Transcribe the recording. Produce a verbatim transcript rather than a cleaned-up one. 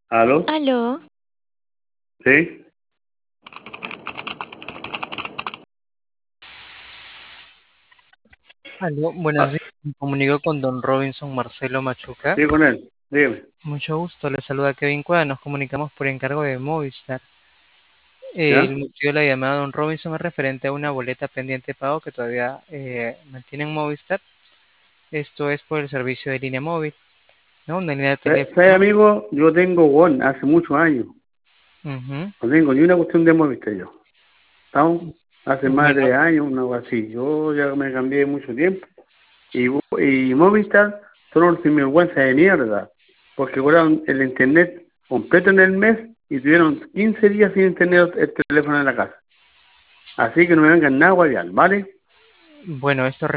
¿Aló? Aló, ¿Sí? Aló, buenos Ah, días. Me comunico con don Robinson Marcelo Machuca. sí, con él. Dígame. Mucho gusto, le saluda Kevin Cueva. Nos comunicamos por encargo de Movistar. Eh, el ¿Ya? motivo de la llamada de don Robinson es referente a una boleta pendiente de pago que todavía eh, mantiene en Movistar. Esto es por el servicio de línea móvil, ¿no? Una línea de ¿Sabes, sabe, teléfono. amigo? Yo tengo One hace muchos años. Ujú. No tengo ni una cuestión de Movistar yo. ¿Estamos? Hace más de Bueno, tres años, una cosa así. Yo ya me cambié mucho tiempo. Y, Vo- y Movistar son unos sinvergüenza de mierda. Porque cobraron el internet completo en el mes y tuvieron quince días sin tener el teléfono en la casa. Así que no me vengan nada, guayal, ¿vale? bueno, esto